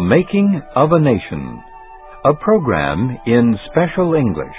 Making of a Nation, a program in special English.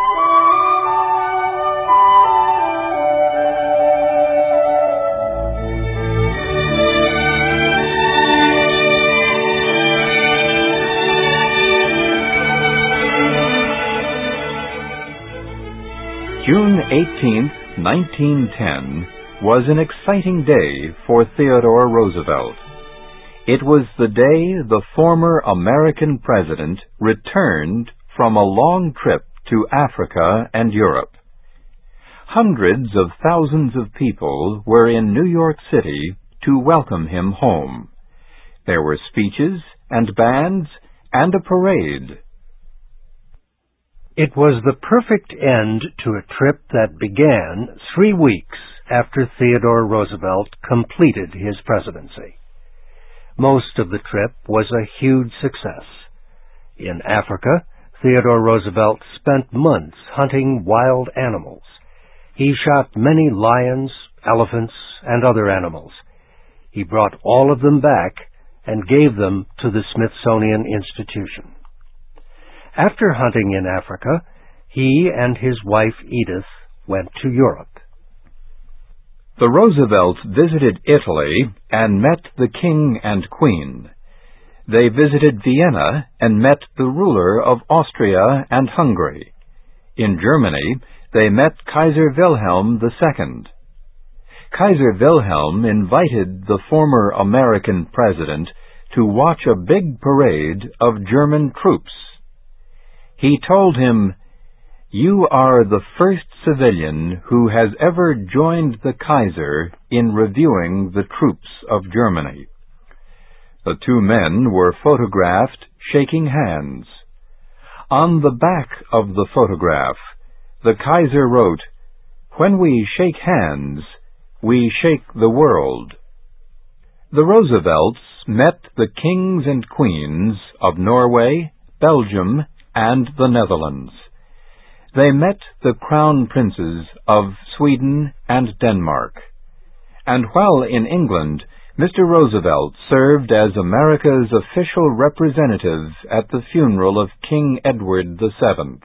June 18th, 1910, was an exciting day for Theodore Roosevelt. It was the day the former American president returned from a long trip to Africa and Europe. Hundreds of thousands of people were in New York City to welcome him home. There were speeches and bands and a parade. It was the perfect end to a trip that began 3 weeks after Theodore Roosevelt completed his presidency. Most of the trip was a huge success. In Africa, Theodore Roosevelt spent months hunting wild animals. He shot many lions, elephants, and other animals. He brought all of them back and gave them to the Smithsonian Institution. After hunting in Africa, he and his wife Edith went to Europe. The Roosevelts visited Italy and met the King and Queen. They visited Vienna and met the ruler of Austria and Hungary. In Germany, they met Kaiser Wilhelm II. Kaiser Wilhelm invited the former American president to watch a big parade of German troops. He told him, "You are the first civilian who has ever joined the Kaiser in reviewing the troops of Germany." The two men were photographed shaking hands. On the back of the photograph, the Kaiser wrote, "When we shake hands, we shake the world." The Roosevelts met the kings and queens of Norway, Belgium, and the Netherlands. They met the crown princes of Sweden and Denmark. And while in England, Mr. Roosevelt served as America's official representative at the funeral of King Edward VII.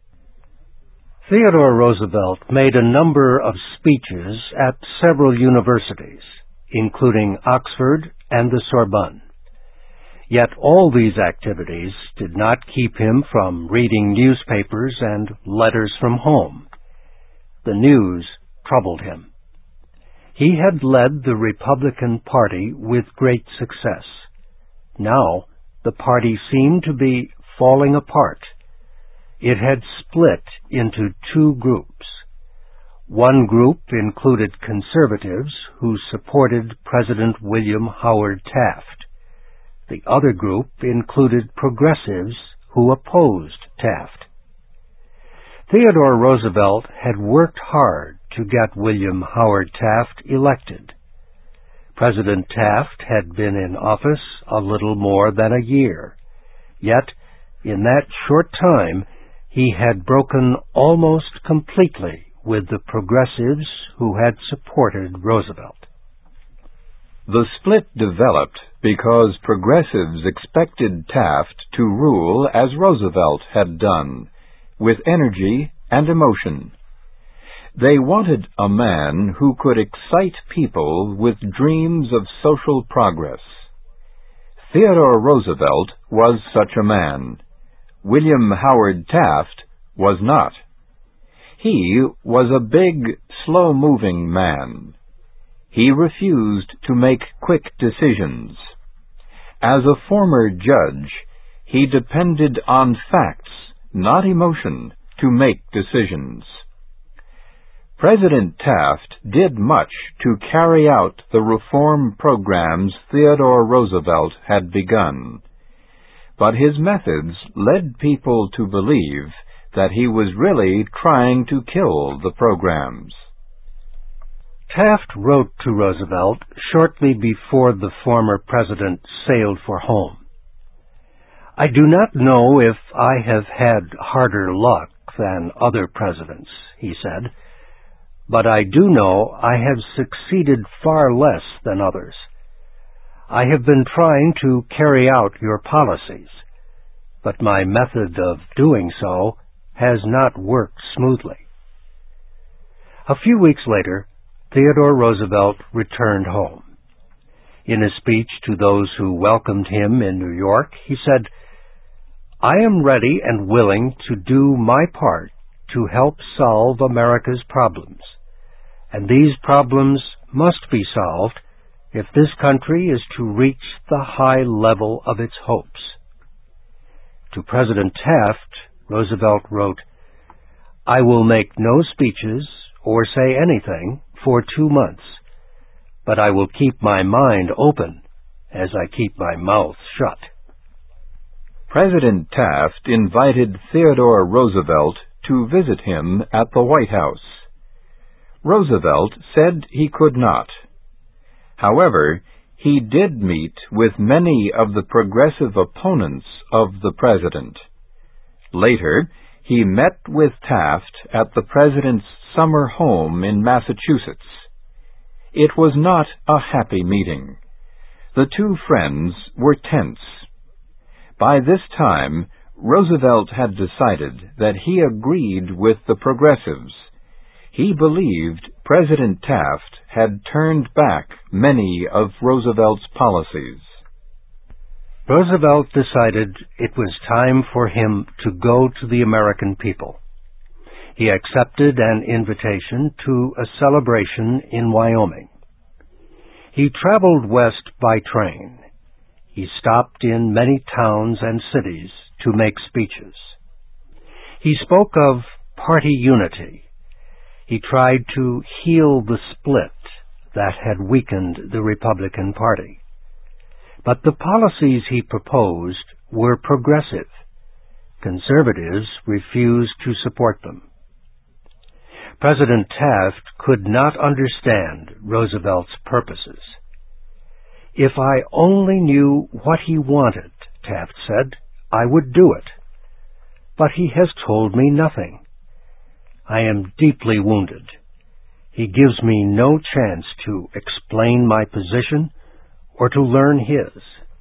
Theodore Roosevelt made a number of speeches at several universities, including Oxford and the Sorbonne. Yet all these activities did not keep him from reading newspapers and letters from home. The news troubled him. He had led the Republican Party with great success. Now the party seemed to be falling apart. It had split into two groups. One group included conservatives who supported President William Howard Taft. The other group included progressives who opposed Taft. Theodore Roosevelt had worked hard to get William Howard Taft elected. President Taft had been in office a little more than a year. Yet, in that short time, he had broken almost completely with the progressives who had supported Roosevelt. The split developed because progressives expected Taft to rule as Roosevelt had done, with energy and emotion. They wanted a man who could excite people with dreams of social progress. Theodore Roosevelt was such a man. William Howard Taft was not. He was a big, slow-moving man. He refused to make quick decisions. As a former judge, he depended on facts, not emotion, to make decisions. President Taft did much to carry out the reform programs Theodore Roosevelt had begun, but his methods led people to believe that he was really trying to kill the programs. Taft wrote to Roosevelt shortly before the former president sailed for home. "I do not know if I have had harder luck than other presidents," he said, "but I do know I have succeeded far less than others. I have been trying to carry out your policies, but my method of doing so has not worked smoothly. A few weeks later, Theodore Roosevelt returned home. In a speech to those who welcomed him in New York, he said, "I am ready and willing to do my part to help solve America's problems, and these problems must be solved if this country is to reach the high level of its hopes." To President Taft, Roosevelt wrote, "I will make no speeches or say anything for 2 months, but I will keep my mind open as I keep my mouth shut." President Taft invited Theodore Roosevelt to visit him at the White House. Roosevelt said he could not. However, he did meet with many of the progressive opponents of the president. Later, he met with Taft at the president's summer home in Massachusetts. It was not a happy meeting. The two friends were tense. By this time, Roosevelt had decided that he agreed with the progressives. He believed President Taft had turned back many of Roosevelt's policies. Roosevelt decided it was time for him to go to the American people. He accepted an invitation to a celebration in Wyoming. He traveled west by train. He stopped in many towns and cities to make speeches. He spoke of party unity. He tried to heal the split that had weakened the Republican Party. But the policies he proposed were progressive. Conservatives refused to support them. President Taft could not understand Roosevelt's purposes. "If I only knew what he wanted," Taft said, "I would do it. But he has told me nothing. I am deeply wounded. He gives me no chance to explain my position or to learn his."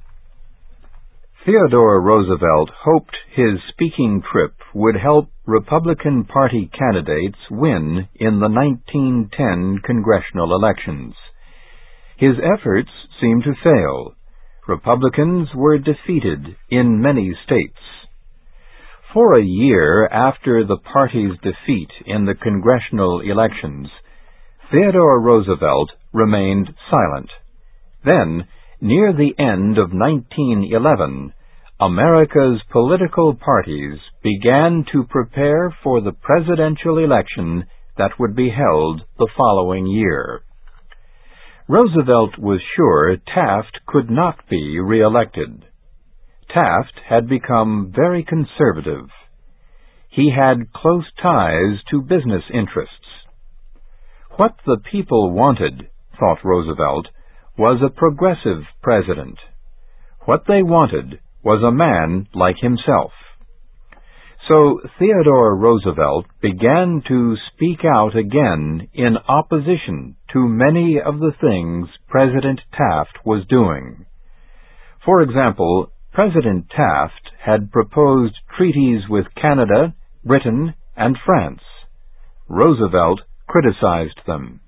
Theodore Roosevelt hoped his speaking trip would help Republican Party candidates win in the 1910 congressional elections. His efforts seemed to fail. Republicans were defeated in many states. For a year after the party's defeat in the congressional elections, Theodore Roosevelt remained silent. Then, near the end of 1911, America's political parties began to prepare for the presidential election that would be held the following year. Roosevelt was sure Taft could not be re-elected. Taft had become very conservative. He had close ties to business interests. What the people wanted, thought Roosevelt, was a progressive president. What they wanted was a man like himself. So Theodore Roosevelt began to speak out again in opposition to many of the things President Taft was doing. For example, President Taft had proposed treaties with Canada, Britain, and France. Roosevelt criticized them.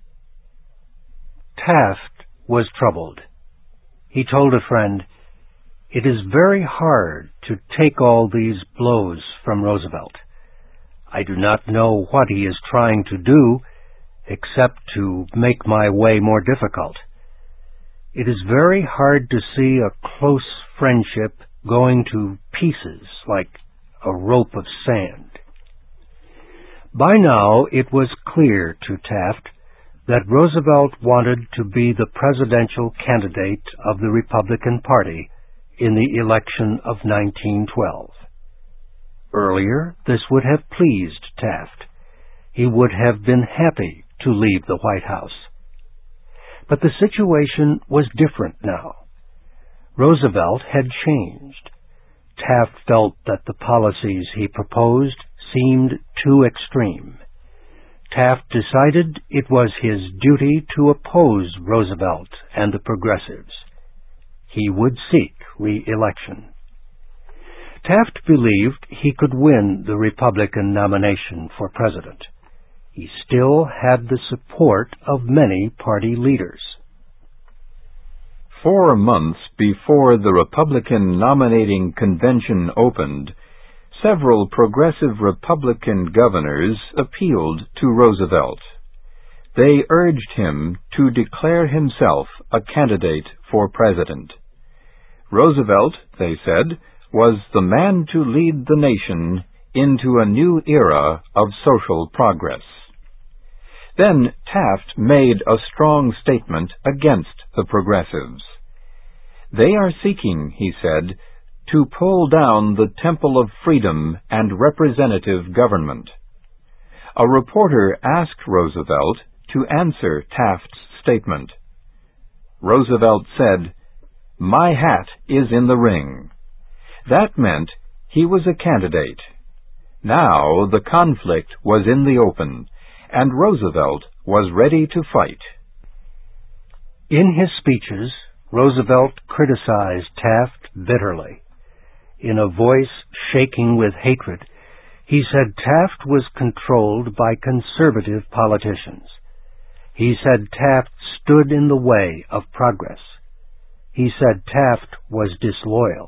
Taft was troubled. He told a friend, "It is very hard to take all these blows from Roosevelt. I do not know what he is trying to do, except to make my way more difficult. It is very hard to see a close friendship going to pieces like a rope of sand." By now it was clear to Taft that Roosevelt wanted to be the presidential candidate of the Republican Party in the election of 1912. Earlier, this would have pleased Taft. He would have been happy to leave the White House. But the situation was different now. Roosevelt had changed. Taft felt that the policies he proposed seemed too extreme. Taft decided it was his duty to oppose Roosevelt and the progressives. he would seek re-election. Taft believed he could win the Republican nomination for president. He still had the support of many party leaders. 4 months before the Republican nominating convention opened, several progressive Republican governors appealed to Roosevelt. They urged him to declare himself a candidate for president. Roosevelt, they said, was the man to lead the nation into a new era of social progress. Then Taft made a strong statement against the progressives. They are seeking, he said, to pull down the Temple of Freedom and representative government. A reporter asked Roosevelt to answer Taft's statement. Roosevelt said, "My hat is in the ring." That meant he was a candidate. Now the conflict was in the open, and Roosevelt was ready to fight. In his speeches, Roosevelt criticized Taft bitterly. In a voice shaking with hatred, he said Taft was controlled by conservative politicians. He said Taft stood in the way of progress. He said Taft was disloyal.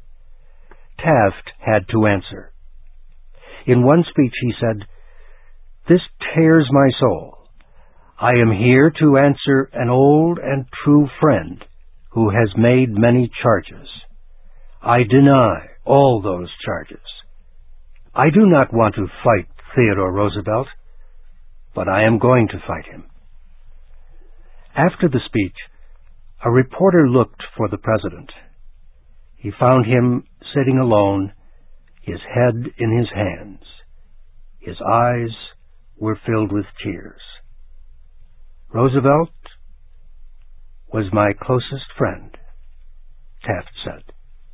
Taft had to answer. In one speech he said, "This tears my soul. I am here to answer an old and true friend who has made many charges. I deny all those charges. I do not want to fight Theodore Roosevelt, but I am going to fight him." After the speech, a reporter looked for the president. He found him sitting alone, his head in his hands. His eyes were filled with tears. "Roosevelt was my closest friend," Taft said.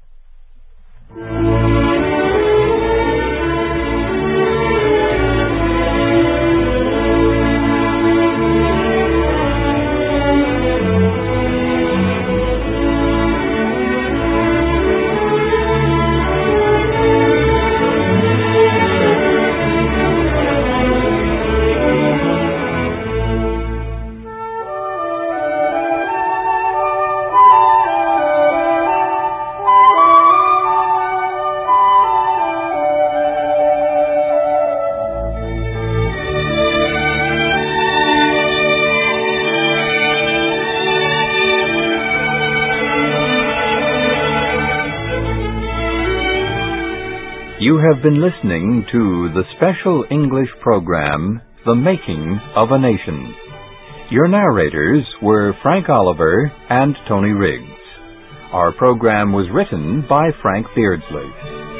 You have been listening to the special English program, The Making of a Nation. Your narrators were Frank Oliver and Tony Riggs. Our program was written by Frank Beardsley.